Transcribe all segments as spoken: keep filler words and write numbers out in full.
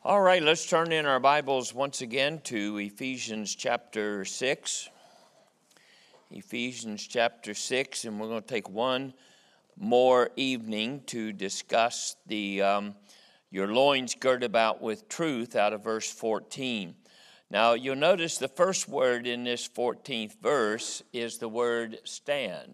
All right, let's turn in our Bibles once again to Ephesians chapter six. Ephesians chapter six, and we're going to take one more evening to discuss the um, your loins girt about with truth out of verse fourteen. Now, you'll notice the first word in this fourteenth verse is the word stand.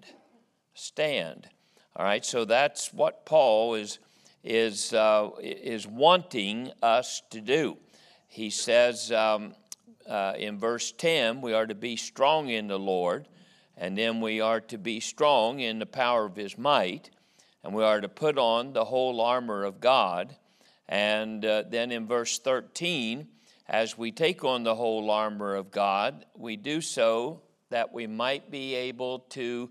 Stand. All right, so that's what Paul is is uh, is wanting us to do. He says um, uh, in verse ten, we are to be strong in the Lord, and then we are to be strong in the power of his might, and we are to put on the whole armor of God. And uh, then in verse thirteen, as we take on the whole armor of God, we do so that we might be able to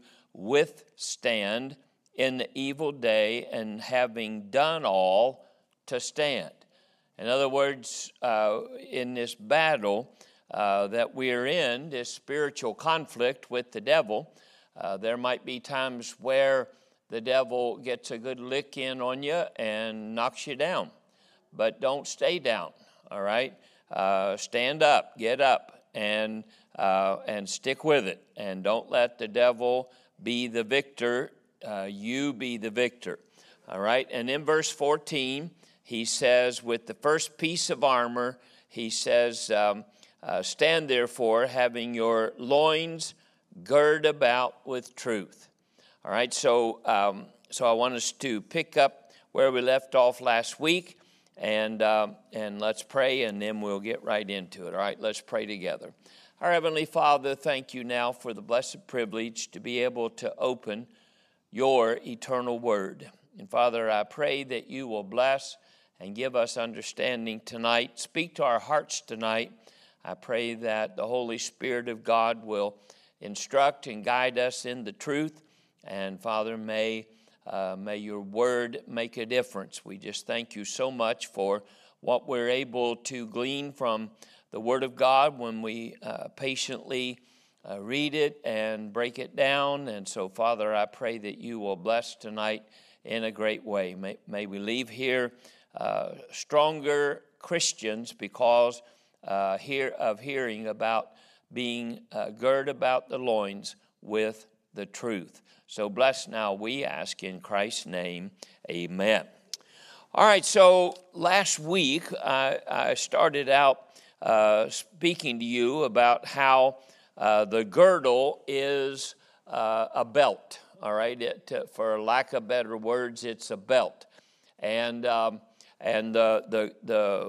withstand in the evil day, and having done all, to stand. In other words, uh, in this battle uh, that we are in, this spiritual conflict with the devil, uh, there might be times where the devil gets a good lick in on you and knocks you down. But don't stay down, all right? Uh, stand up, get up, and uh, and stick with it. And don't let the devil be the victor. Uh, you be the victor. All right. And in verse fourteen, he says, with the first piece of armor, he says, um, uh, stand therefore, having your loins girt about with truth. All right. So, um, so I want us to pick up where we left off last week, and uh, and let's pray, and then we'll get right into it. All right. Let's pray together. Our Heavenly Father, thank you now for the blessed privilege to be able to open your eternal word. And Father, I pray that you will bless and give us understanding tonight. Speak to our hearts tonight. I pray that the Holy Spirit of God will instruct and guide us in the truth. And Father, may, uh, may your word make a difference. We just thank you so much for what we're able to glean from the word of God when we uh, patiently Uh, read it and break it down. And so, Father, I pray that you will bless tonight in a great way. May, may we leave here uh, stronger Christians because uh, hear, of hearing about being uh, girt about the loins with the truth. So bless now, we ask in Christ's name, amen. All right, so last week I, I started out uh, speaking to you about how Uh, the girdle is uh, a belt, all right? It, uh, for lack of better words, it's a belt. And um, and the, the the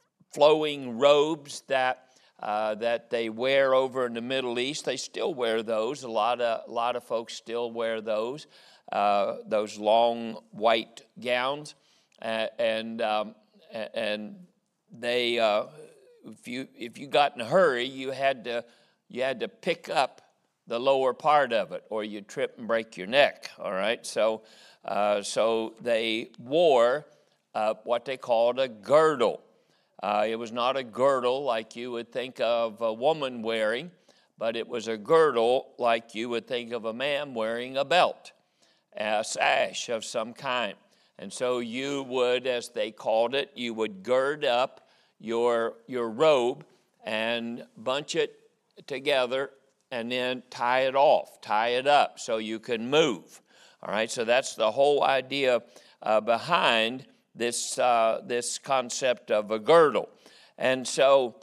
flowing robes that uh, that they wear over in the Middle East, they still wear those. A lot of a lot of folks still wear those, uh, those long white gowns, uh, and um, and they uh, if you if you got in a hurry, you had to. You had to pick up the lower part of it, or you'd trip and break your neck, all right? So uh, so they wore uh, what they called a girdle. Uh, it was not a girdle like you would think of a woman wearing, but it was a girdle like you would think of a man wearing a belt, a sash of some kind. And so you would, as they called it, you would gird up your your robe and bunch it together and then tie it off, tie it up so you can move. All right, so that's the whole idea uh, behind this uh, this concept of a girdle. And so,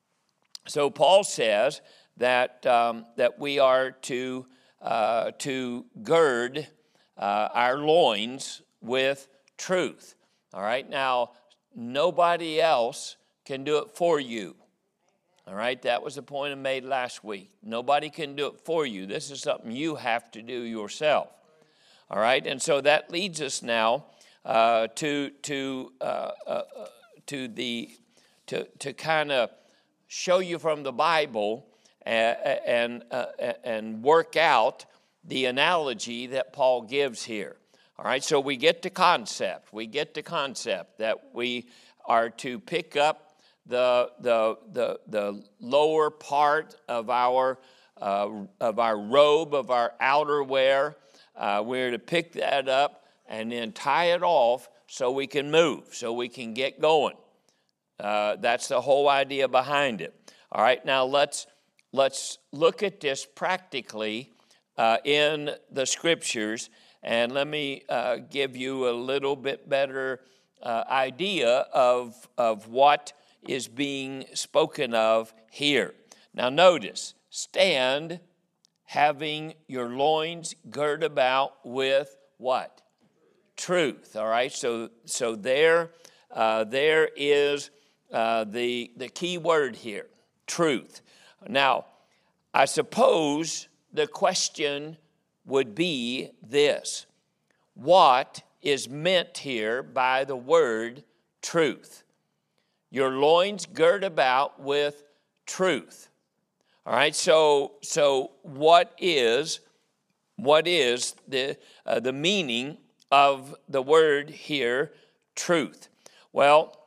so Paul says that um, that we are to uh, to gird uh, our loins with truth. All right, now nobody else can do it for you. All right, that was the point I made last week. Nobody can do it for you. This is something you have to do yourself. All right, and so that leads us now uh, to to uh, uh, to the to to kind of show you from the Bible and and, uh, and work out the analogy that Paul gives here. All right, so we get the concept. We get the concept that we are to pick up the the the the lower part of our uh, of our robe, of our outerwear. Uh, we're to pick that up and then tie it off so we can move, so we can get going. Uh, that's the whole idea behind it. All right, now let's let's look at this practically uh, in the scriptures, and let me uh, give you a little bit better uh, idea of of what is being spoken of here. Now, notice, stand, having your loins girt about with what? Truth. All right, so so there uh, there is uh, the the key word here, truth. Now, I suppose the question would be this: what is meant here by the word truth? Your loins girt about with truth. All right, so so what is what is the uh, the meaning of the word here, truth? Well,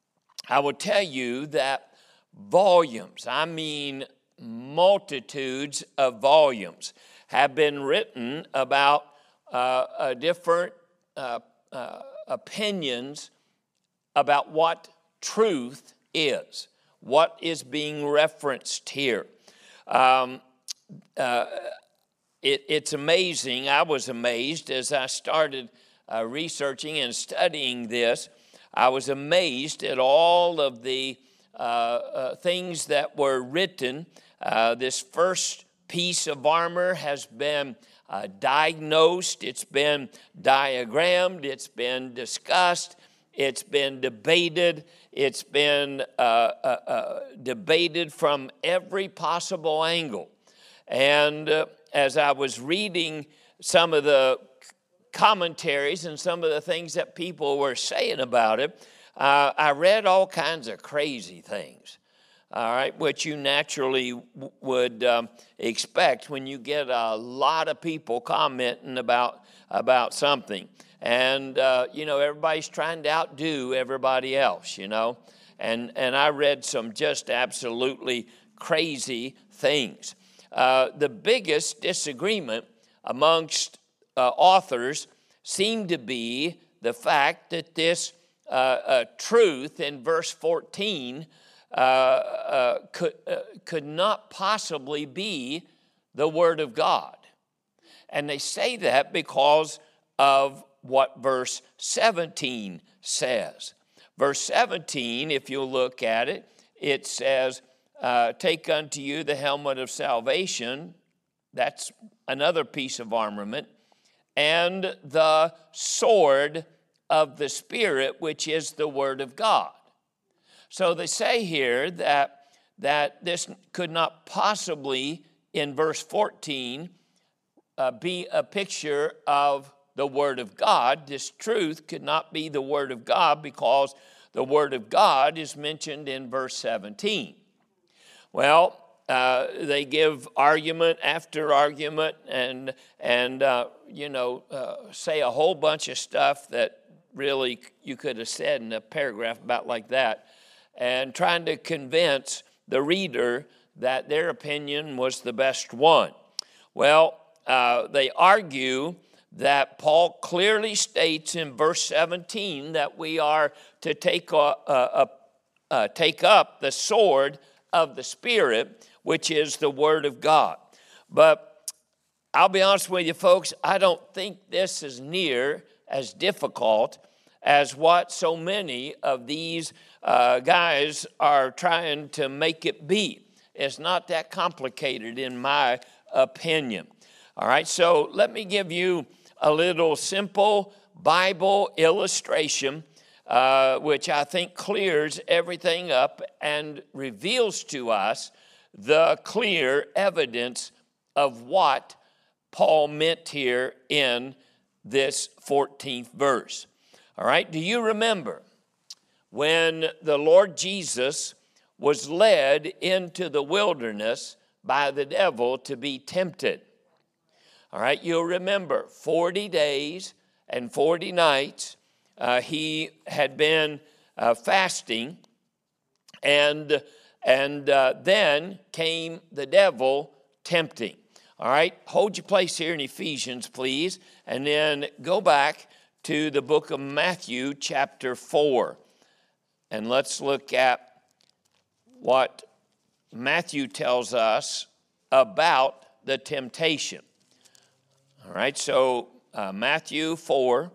I will tell you that volumes, I mean multitudes of volumes, have been written about uh, uh, different uh, uh, opinions about what truth is, what is being referenced here. Um, uh, it, it's amazing. I was amazed as I started uh, researching and studying this. I was amazed at all of the uh, uh, things that were written. Uh, this first piece of armor has been uh, diagnosed, it's been diagrammed, it's been discussed, it's been debated, it's been uh, uh, uh, debated from every possible angle. And uh, as I was reading some of the commentaries and some of the things that people were saying about it, uh, I read all kinds of crazy things, all right, which you naturally w- would um, expect when you get a lot of people commenting about, about something. And, uh, you know, everybody's trying to outdo everybody else, you know. And, and I read some just absolutely crazy things. Uh, the biggest disagreement amongst uh, authors seemed to be the fact that this uh, uh, truth in verse fourteen uh, uh, could, uh, could not possibly be the Word of God. And they say that because of what verse seventeen says. Verse seventeen, if you look at it, it says, uh, take unto you the helmet of salvation. That's another piece of armament. And the sword of the Spirit, which is the Word of God. So they say here that, that this could not possibly, in verse fourteen, uh, be a picture of the Word of God. This truth could not be the Word of God because the Word of God is mentioned in verse seventeen. Well, uh, they give argument after argument and, and uh, you know, uh, say a whole bunch of stuff that really you could have said in a paragraph about like that, and trying to convince the reader that their opinion was the best one. Well, uh, they argue that Paul clearly states in verse seventeen that we are to take, a, a, a, a, take up the sword of the Spirit, which is the Word of God. But I'll be honest with you, folks, I don't think this is near as difficult as what so many of these uh, guys are trying to make it be. It's not that complicated in my opinion. All right, so let me give you a little simple Bible illustration, uh, which I think clears everything up and reveals to us the clear evidence of what Paul meant here in this fourteenth verse. All right, do you remember when the Lord Jesus was led into the wilderness by the devil to be tempted? All right, you'll remember forty days and forty nights uh, he had been uh, fasting, and, and uh, then came the devil tempting. All right, hold your place here in Ephesians, please, and then go back to the book of Matthew, chapter four. And let's look at what Matthew tells us about the temptation. All right, so uh, Matthew four,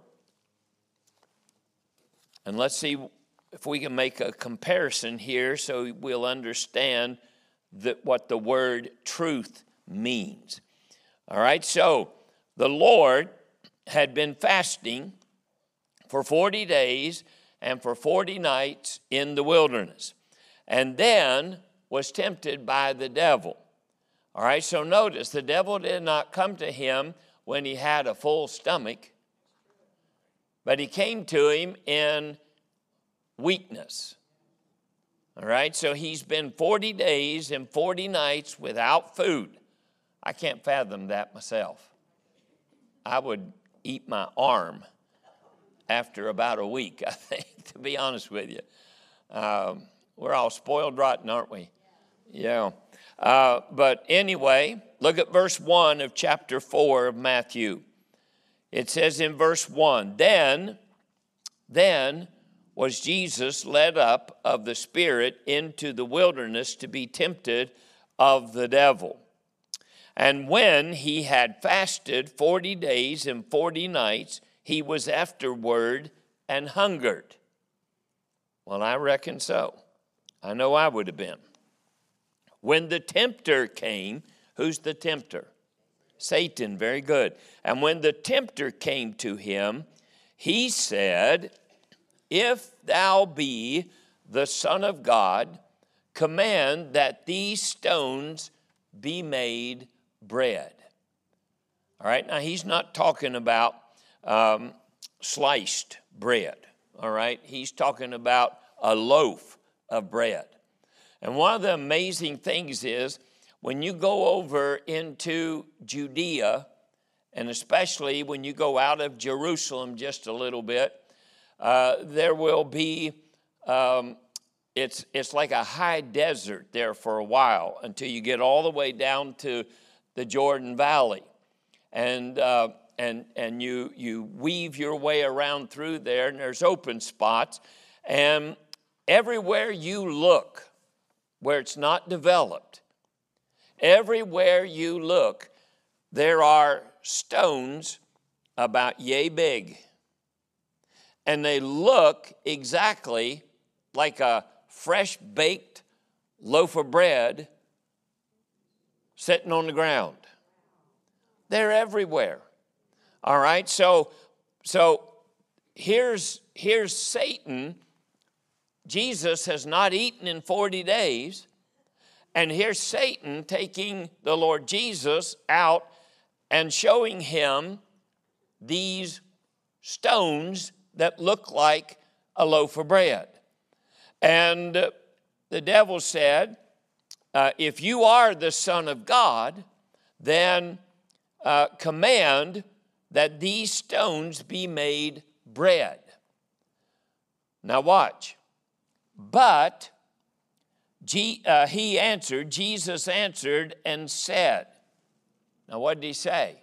and let's see if we can make a comparison here so we'll understand that what the word truth means. All right, so the Lord had been fasting for forty days and for forty nights in the wilderness, and then was tempted by the devil. All right, so notice the devil did not come to him when he had a full stomach, but he came to him in weakness. All right, so he's been forty days and forty nights without food. I can't fathom that myself. I would eat my arm after about a week, I think, to be honest with you. Um, we're all spoiled rotten, aren't we? Yeah. Uh, but anyway, look at verse one of chapter four of Matthew. It says in verse one, Then, then was Jesus led up of the Spirit into the wilderness to be tempted of the devil. And when he had fasted forty days and forty nights, he was afterward and hungered. Well, I reckon so. I know I would have been. When the tempter came, who's the tempter? Satan, very good. And when the tempter came to him, he said, If thou be the Son of God, command that these stones be made bread. All right, now he's not talking about um, sliced bread. All right, he's talking about a loaf of bread. And one of the amazing things is when you go over into Judea, and especially when you go out of Jerusalem just a little bit, uh, there will be, um, it's, it's like a high desert there for a while until you get all the way down to the Jordan Valley. And, uh, and, and you, you weave your way around through there, and there's open spots. And everywhere you look, where it's not developed, everywhere you look, there are stones about yay big. And they look exactly like a fresh baked loaf of bread sitting on the ground. They're everywhere. All right, so, so here's, here's Satan. Jesus has not eaten in forty days, and here's Satan taking the Lord Jesus out and showing him these stones that look like a loaf of bread. And uh, the devil said, uh, if you are the Son of God, then uh, command that these stones be made bread. Now watch. But G, uh, he answered, Jesus answered and said, now what did he say?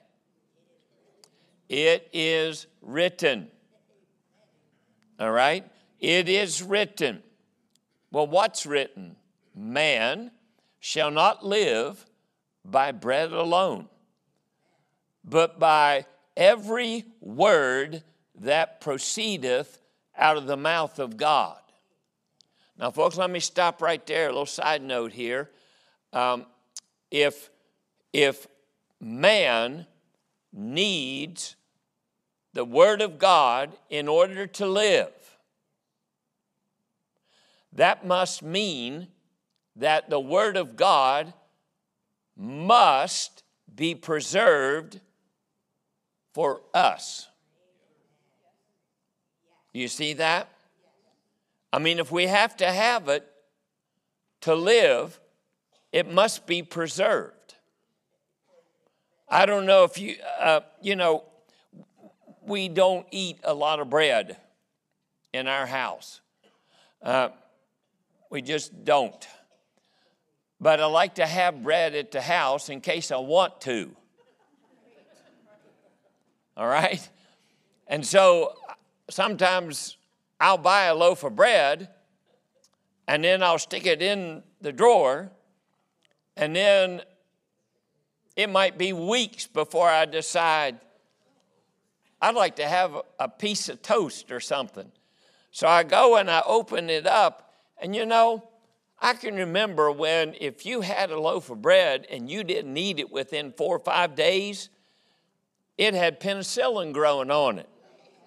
It is written. All right? It is written. Well, what's written? Man shall not live by bread alone, but by every word that proceedeth out of the mouth of God. Now, folks, let me stop right there. A little side note here. Um, if, if man needs the Word of God in order to live, that must mean that the Word of God must be preserved for us. You see that? I mean, if we have to have it to live, it must be preserved. I don't know if you, uh, you know, we don't eat a lot of bread in our house. Uh, we just don't. But I like to have bread at the house in case I want to. All right? And so sometimes I'll buy a loaf of bread and then I'll stick it in the drawer, and then it might be weeks before I decide I'd like to have a piece of toast or something. So I go and I open it up, and you know, I can remember when if you had a loaf of bread and you didn't eat it within four or five days, it had penicillin growing on it.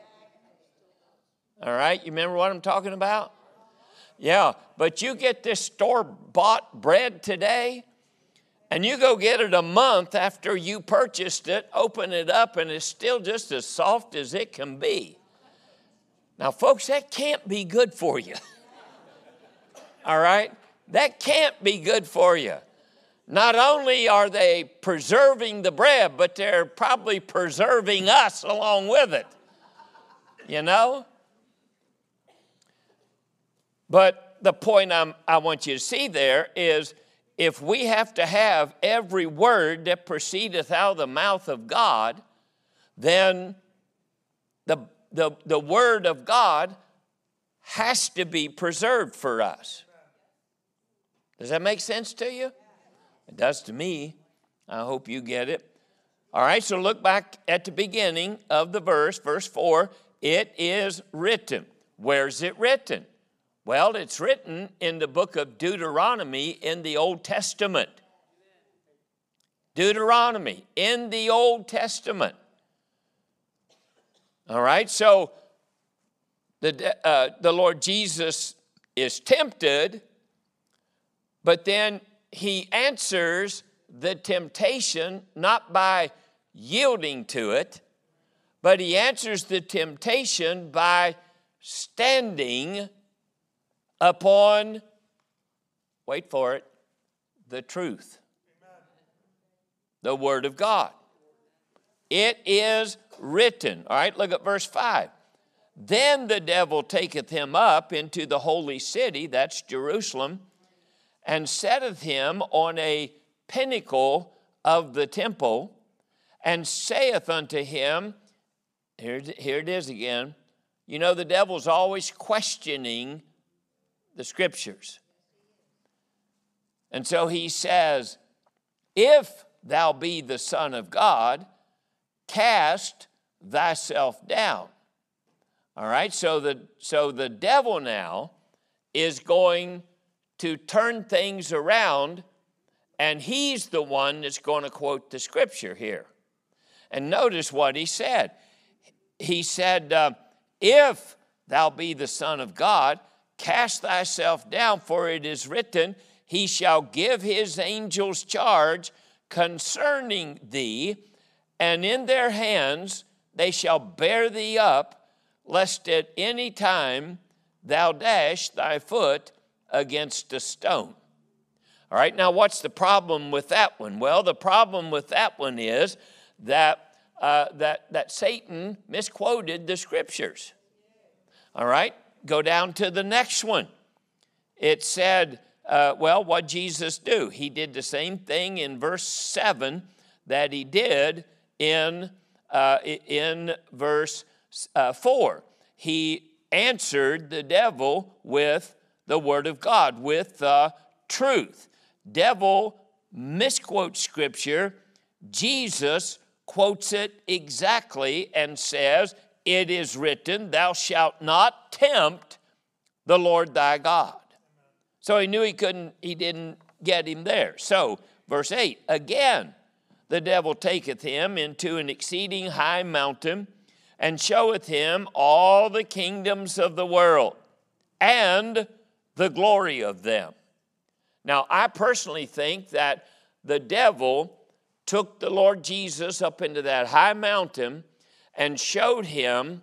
All right, you remember what I'm talking about? Yeah, but you get this store-bought bread today, and you go get it a month after you purchased it, open it up, and it's still just as soft as it can be. Now, folks, that can't be good for you. All right? That can't be good for you. Not only are they preserving the bread, but they're probably preserving us along with it. You know? But the point I'm, I want you to see there is if we have to have every word that proceedeth out of the mouth of God, then the, the, the word of God has to be preserved for us. Does that make sense to you? It does to me. I hope you get it. All right, so look back at the beginning of the verse, verse four. It is written. Where's it written? Well, it's written in the book of Deuteronomy in the Old Testament. Deuteronomy in the Old Testament. All right, so the, uh, the Lord Jesus is tempted, but then he answers the temptation not by yielding to it, but he answers the temptation by standing upon, wait for it, the truth. Amen. The Word of God. It is written. All right, look at verse five. Then the devil taketh him up into the holy city, that's Jerusalem, and setteth him on a pinnacle of the temple, and saith unto him, here, here it is again, you know the devil's always questioning the scriptures. And so he says, if thou be the Son of God, cast thyself down. All right, so the, so the devil now is going to turn things around, and he's the one that's going to quote the scripture here. And notice what he said. He said, uh, if thou be the Son of God, cast thyself down, for it is written, he shall give his angels charge concerning thee, and in their hands they shall bear thee up, lest at any time thou dash thy foot against a stone. All right, now what's the problem with that one? Well, the problem with that one is that, uh, that, that Satan misquoted the scriptures. All right? Go down to the next one. It said, uh, well, what Jesus do? He did the same thing in verse seven that he did in, uh, in verse uh, four. He answered the devil with the word of God, with the truth. Devil misquotes scripture. Jesus quotes it exactly and says, it is written, thou shalt not tempt the Lord thy God. So he knew he couldn't, he didn't get him there. So, verse eight, again, the devil taketh him into an exceeding high mountain, and showeth him all the kingdoms of the world, and the glory of them. Now, I personally think that the devil took the Lord Jesus up into that high mountain and showed him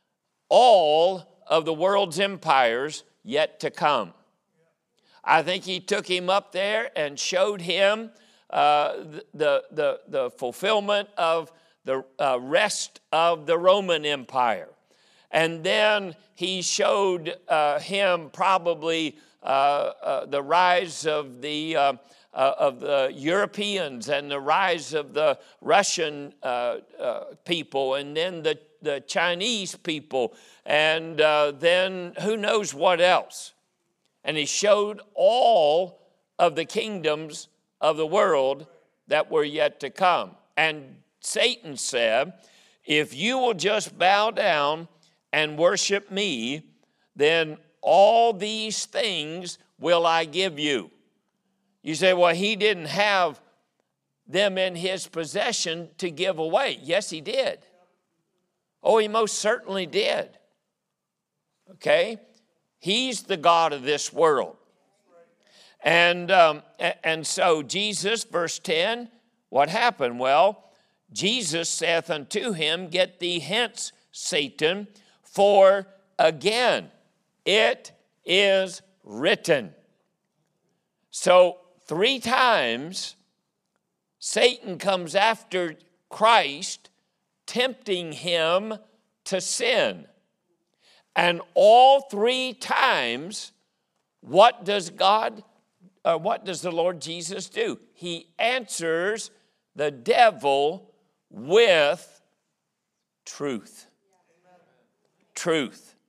all of the world's empires yet to come. I think he took him up there and showed him uh, the, the, the fulfillment of the uh, rest of the Roman Empire. And then he showed uh, him probably uh, uh, the rise of the uh, Uh, of the Europeans and the rise of the Russian uh, uh, people, and then the, the Chinese people, and uh, then who knows what else. And he showed all of the kingdoms of the world that were yet to come. And Satan said, if you will just bow down and worship me, then all these things will I give you. You say, well, he didn't have them in his possession to give away. Yes, he did. Oh, he most certainly did. Okay? He's the God of this world. And, um, and so Jesus, verse ten, what happened? Well, Jesus saith unto him, get thee hence, Satan, for again it is written. So three times Satan comes after Christ, tempting him to sin. And all three times, what does God, uh, what does the Lord Jesus do? He answers the devil with truth. Truth.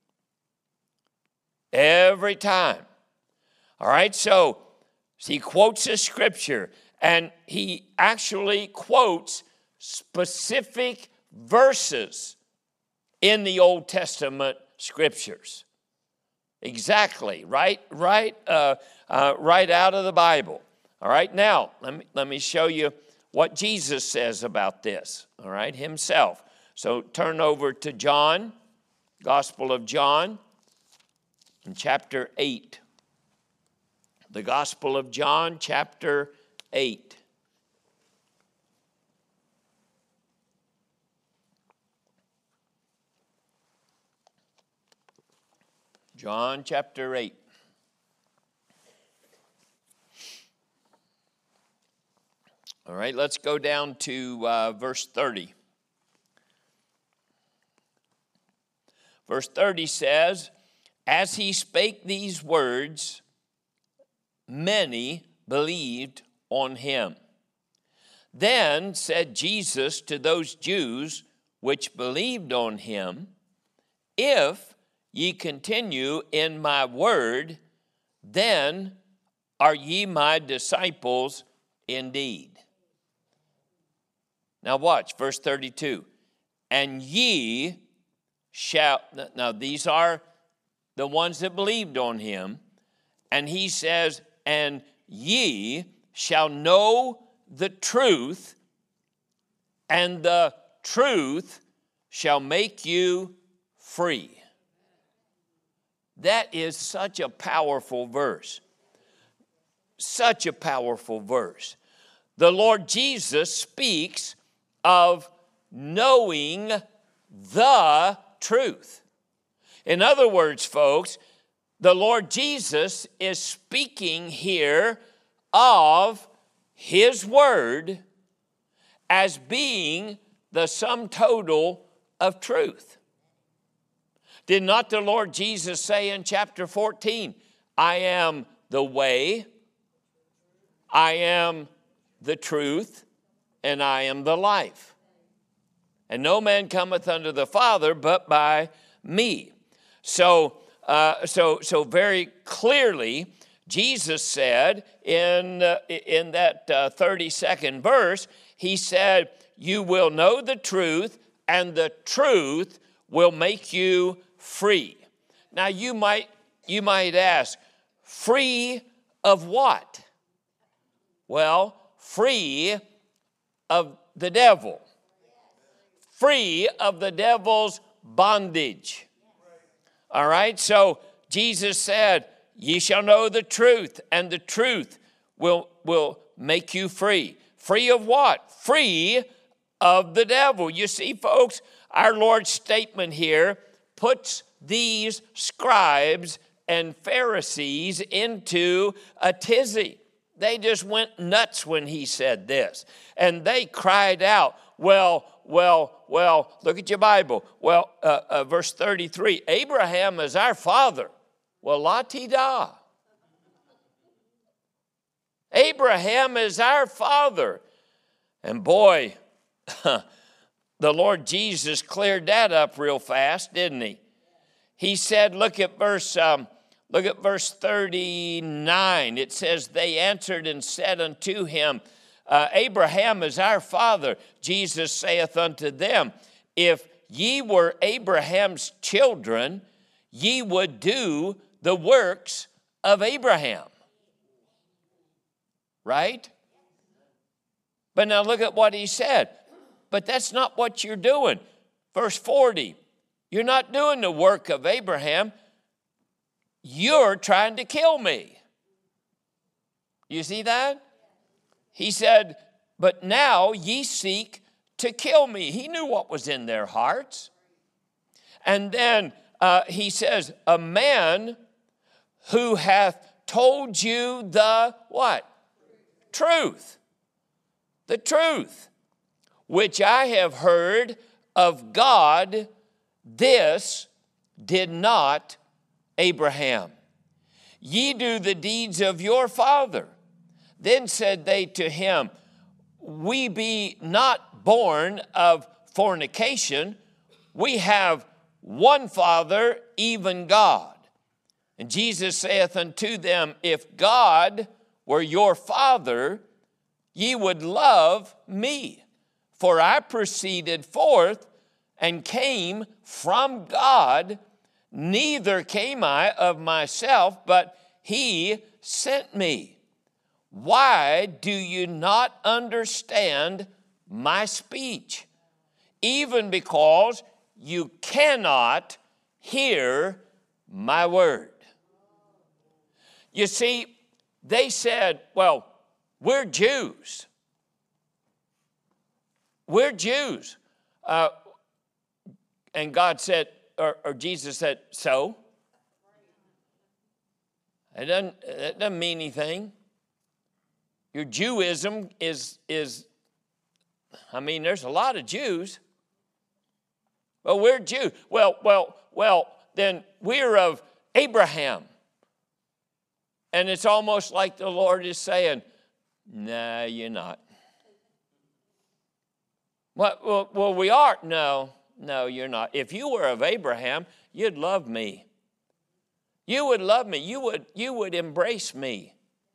Every time. All right, so he quotes a scripture, and he actually quotes specific verses in the Old Testament scriptures. Exactly, right, right, uh, uh, right out of the Bible. All right, now let me let me show you what Jesus says about this. All right, himself. So turn over to John, Gospel of John, in chapter eight. The Gospel of John, chapter eight. John chapter eight. All right, let's go down to uh, verse thirty. Verse thirty says, as he spake these words, many believed on him. Then said Jesus to those Jews which believed on him, if ye continue in my word, then are ye my disciples indeed. Now watch, verse thirty-two. And ye shall, now these are the ones that believed on him, and he says, and ye shall know the truth, and the truth shall make you free. That is such a powerful verse. Such a powerful verse. The Lord Jesus speaks of knowing the truth. In other words, folks, the Lord Jesus is speaking here of his word as being the sum total of truth. Did not the Lord Jesus say in chapter fourteen, I am the way, I am the truth, and I am the life. And no man cometh unto the Father but by me. So, uh, so, so very clearly, Jesus said in, uh, in that uh, thirty-second verse, he said, you will know the truth, and the truth will make you free. Now you might you might ask, free of what? Well, free of the devil. Free of the devil's bondage. All right, so Jesus said, ye shall know the truth, and the truth will, will make you free. Free of what? Free of the devil. You see, folks, our Lord's statement here puts these scribes and Pharisees into a tizzy. They just went nuts when he said this. And they cried out, well, well, well, look at your Bible. Well, uh, uh, verse thirty-three, Abraham is our father. Well, la-ti-da. Abraham is our father. And boy, the Lord Jesus cleared that up real fast, didn't he? He said, look at verse, um, Look at verse thirty-nine. It says, they answered and said unto him, uh, Abraham is our father. Jesus saith unto them, if ye were Abraham's children, ye would do the works of Abraham. Right? But now look at what he said. But that's not what you're doing. Verse forty, you're not doing the work of Abraham. You're trying to kill me. You see that? He said, but now ye seek to kill me. He knew what was in their hearts. And then uh, he says, a man who hath told you the what? Truth. The truth, which I have heard of God, this did not Abraham. Ye do the deeds of your father. Then said they to him, we be not born of fornication. We have one Father, even God. And Jesus saith unto them, if God were your Father, ye would love me. For I proceeded forth and came from God, neither came I of myself, but he sent me. Why do you not understand my speech? Even because you cannot hear my word. You see, they said, well, we're Jews. We're Jews. Uh, and God said, or, or Jesus said, so? It doesn't, it doesn't mean anything. Your Jewism is, is, I mean, there's a lot of Jews. Well, we're Jews. Well, well, well, then we're of Abraham. And it's almost like the Lord is saying, no, you're not. What, well, well, we are. No, no, you're not. If you were of Abraham, you'd love me. You would love me. You would, you would embrace me.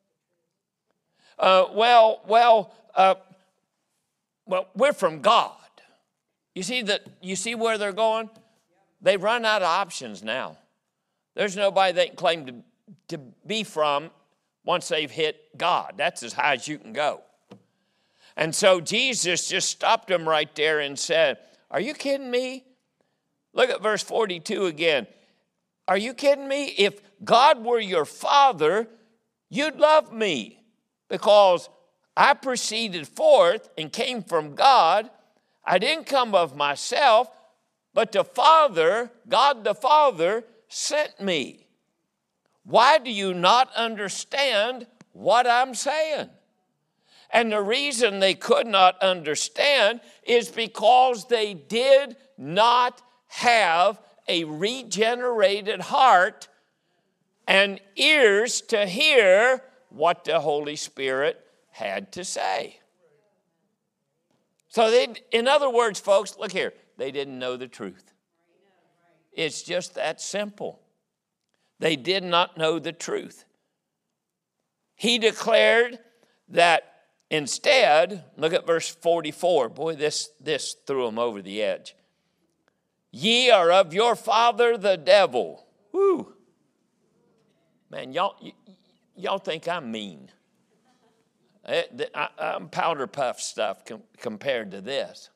Uh, well, well, uh, well, we're from God. You see that? You see where they're going? They've run out of options now. There's nobody they can claim to, to be from once they've hit God. That's as high as you can go. And so Jesus just stopped them right there and said, are you kidding me? Look at verse forty-two again. Are you kidding me? If God were your Father, you'd love me, because I proceeded forth and came from God. I didn't come of myself, but the Father, God the Father, sent me. Why do you not understand what I'm saying? And the reason they could not understand is because they did not have a regenerated heart and ears to hear what the Holy Spirit had to say. So they, in other words, folks, look here, they didn't know the truth. It's just that simple. They did not know the truth. He declared that instead, look at verse forty-four. Boy, this, this threw them over the edge. Ye are of your father the devil. Woo. Man, y'all, y- y'all think I'm mean. I, I, I'm powder puff stuff com- compared to this.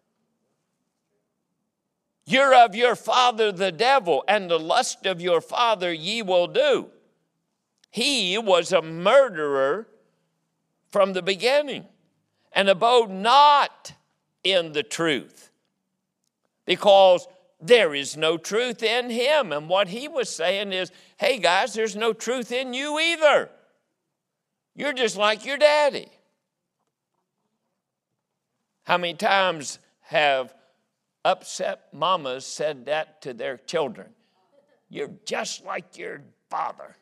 You're of your father the devil, and the lust of your father ye will do. He was a murderer from the beginning, and abode not in the truth, because there is no truth in him. And what he was saying is, hey guys, there's no truth in you either. You're just like your daddy. How many times have upset mamas said that to their children? You're just like your father.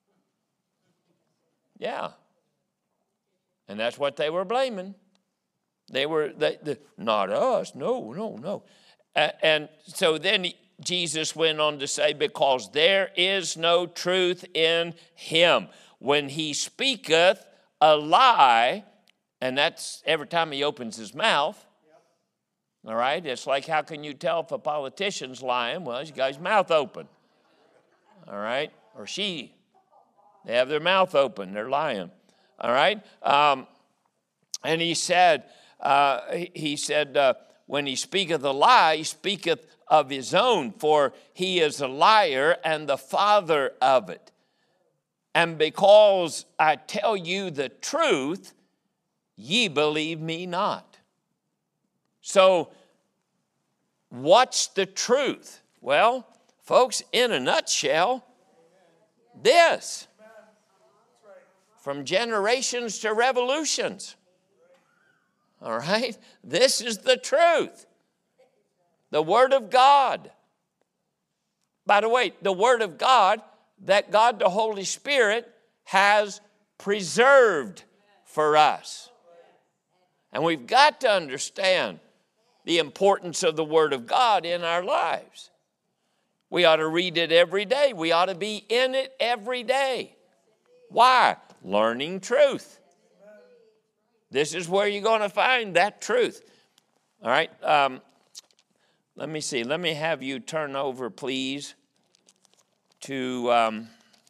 Yeah. And that's what they were blaming. They were, they, they, not us, no, no, no. Uh, and so then he, Jesus went on to say, because there is no truth in him. When he speaketh a lie, and that's every time he opens his mouth, all right? It's like, how can you tell if a politician's lying? Well, he's got his mouth open, all right? Or she. They have their mouth open. They're lying, all right? Um, and he said, uh, he said, uh, when he speaketh a lie, he speaketh of his own, for he is a liar and the father of it. And because I tell you the truth, ye believe me not. So, what's the truth? Well, folks, in a nutshell, this. From generations to revolutions. All right? This is the truth. The Word of God. By the way, the Word of God that God the Holy Spirit has preserved for us. And we've got to understand the importance of the Word of God in our lives. We ought to read it every day. We ought to be in it every day. Why? Learning truth. This is where you're going to find that truth. All right. Um, let me see. Let me have you turn over, please, to um,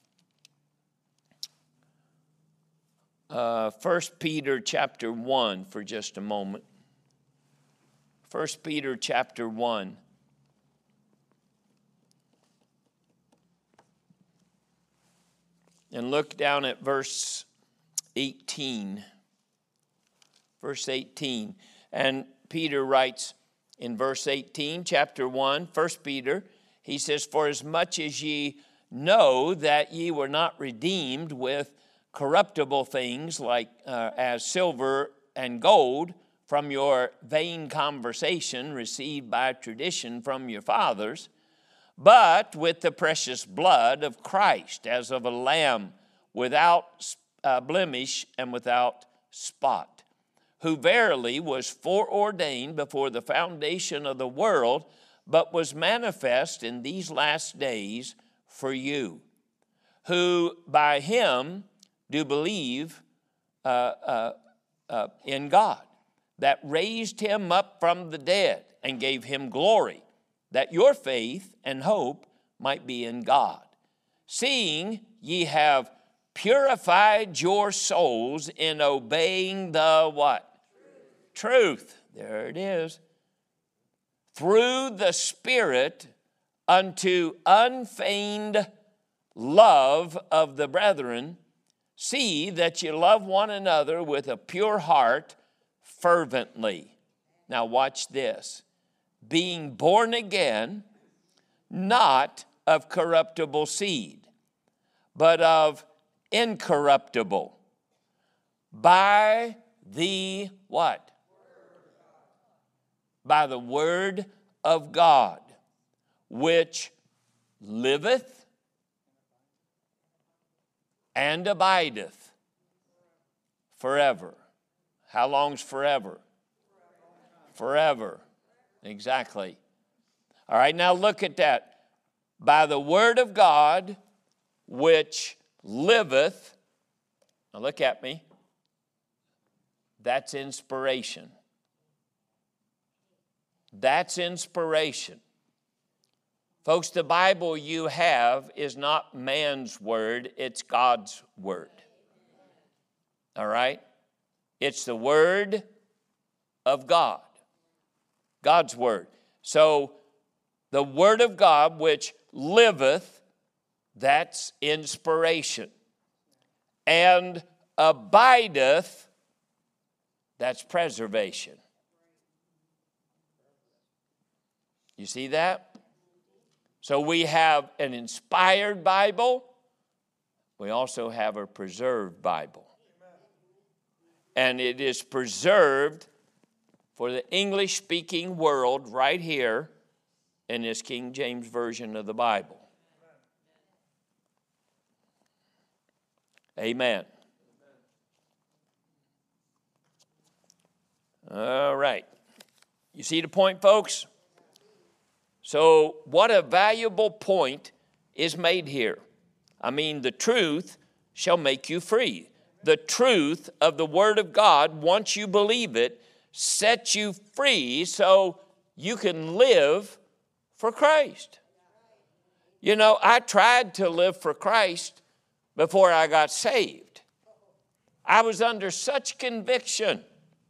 uh, First Peter chapter one for just a moment. First Peter chapter one. And look down at verse eighteen. Verse eighteen. And Peter writes in verse eighteen, chapter one, First Peter, he says, for as much as ye know that ye were not redeemed with corruptible things like uh, as silver and gold from your vain conversation received by tradition from your fathers, but with the precious blood of Christ, as of a lamb without uh, blemish and without spot, who verily was foreordained before the foundation of the world, but was manifest in these last days for you, who by him do believe uh, uh, uh, in God, that raised him up from the dead and gave him glory, that your faith and hope might be in God. Seeing ye have purified your souls in obeying the what? Truth. Truth. There it is. Through the Spirit unto unfeigned love of the brethren, see that you love one another with a pure heart fervently. Now watch this. Being born again, not of corruptible seed, but of incorruptible, by the what? By the word of God, which liveth and abideth forever. How long's forever? Forever. Exactly. All right, now look at that. By the word of God, which liveth. Now look at me. That's inspiration. That's inspiration. Folks, the Bible you have is not man's word, it's God's word. All right? It's the word of God. God's word. So, the word of God which liveth, that's inspiration. And abideth, that's preservation. You see that? So we have an inspired Bible. We also have a preserved Bible. And it is preserved for the English-speaking world right here in this King James Version of the Bible. Amen. All right. You see the point, folks? So what a valuable point is made here. I mean, the truth shall make you free. The truth of the Word of God, once you believe it, sets you free so you can live for Christ. You know, I tried to live for Christ before I got saved. I was under such conviction.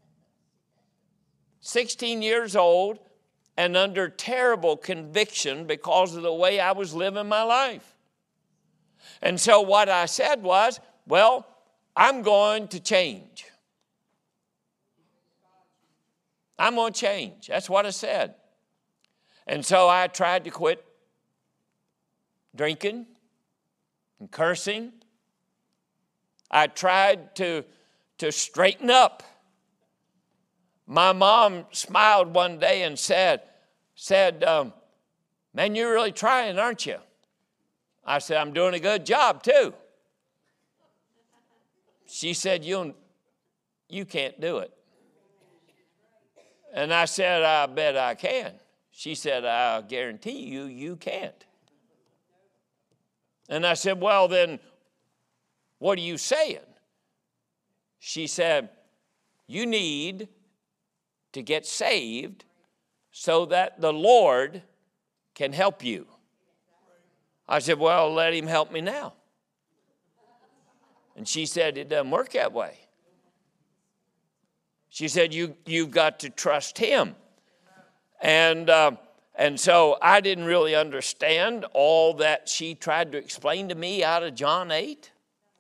sixteen years old and under terrible conviction because of the way I was living my life. And so what I said was, well, I'm going to change. I'm going to change. That's what I said. And so I tried to quit drinking and cursing. I tried to, to straighten up. My mom smiled one day and said, said, um, man, you're really trying, aren't you? I said, I'm doing a good job too. She said, you, you can't do it. And I said, I bet I can. She said, I guarantee you, you can't. And I said, well, then, what are you saying? She said, you need to get saved so that the Lord can help you. I said, well, let him help me now. And she said, it doesn't work that way. She said, you, you've got to trust him. And, uh, and so I didn't really understand all that she tried to explain to me out of John eight.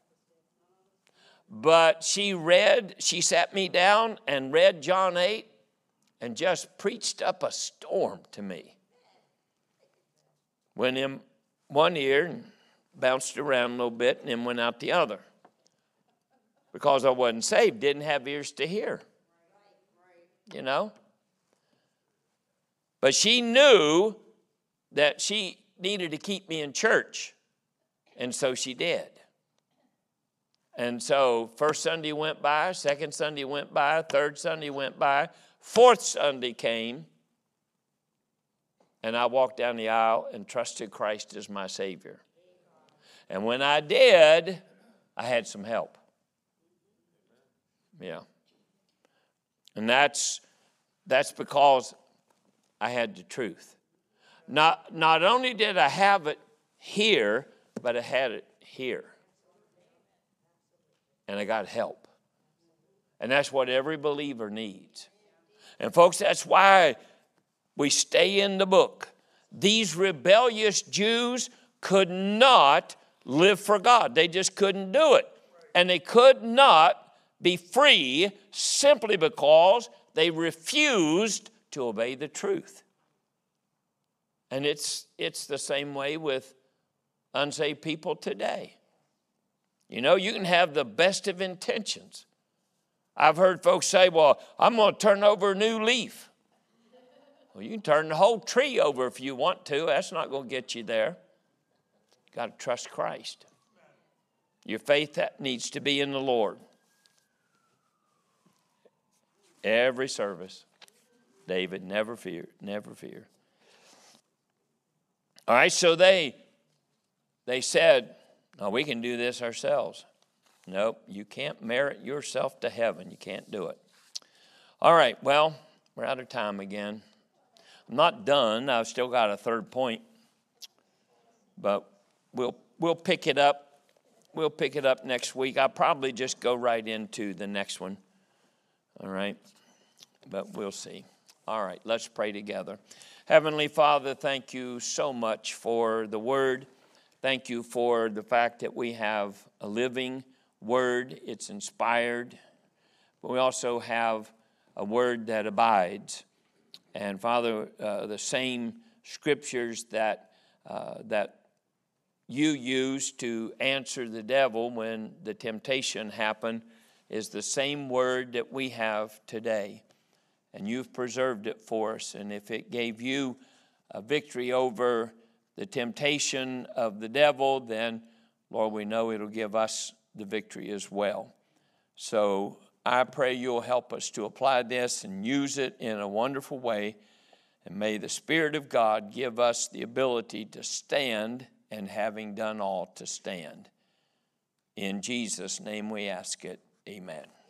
But she read, she sat me down and read John eight and just preached up a storm to me. Went in one ear and bounced around a little bit and then went out the other. Because I wasn't saved, didn't have ears to hear. You know? But she knew that she needed to keep me in church. And so she did. And so first Sunday went by, second Sunday went by, third Sunday went by, fourth Sunday came, and I walked down the aisle and trusted Christ as my Savior. And when I did, I had some help. Yeah. And that's that's because I had the truth. Not, not only did I have it here, but I had it here. And I got help. And that's what every believer needs. And folks, that's why we stay in the book. These rebellious Jews could not live for God. They just couldn't do it. And they could not be free simply because they refused to obey the truth. And it's, it's the same way with unsaved people today. You know, you can have the best of intentions. I've heard folks say, well, I'm going to turn over a new leaf. Well, you can turn the whole tree over if you want to. That's not going to get you there. You've got to trust Christ. Your faith that needs to be in the Lord. Every service, David, never fear, never fear. All right, so they, they said, no, we can do this ourselves. Nope, you can't merit yourself to heaven. You can't do it. All right, well, we're out of time again. I'm not done. I've still got a third point. But we'll we'll pick it up. We'll pick it up next week. I'll probably just go right into the next one. All right? But we'll see. All right, let's pray together. Heavenly Father, thank you so much for the word. Thank you for the fact that we have a living word. It's inspired. But we also have a word that abides. And Father, uh, the same scriptures that uh, that you used to answer the devil when the temptation happened is the same word that we have today. And you've preserved it for us. And if it gave you a victory over the temptation of the devil, then, Lord, we know it'll give us the victory as well. So I pray you'll help us to apply this and use it in a wonderful way And may the Spirit of God give us the ability to stand, and having done all, to stand. In Jesus' name we ask it. Amen.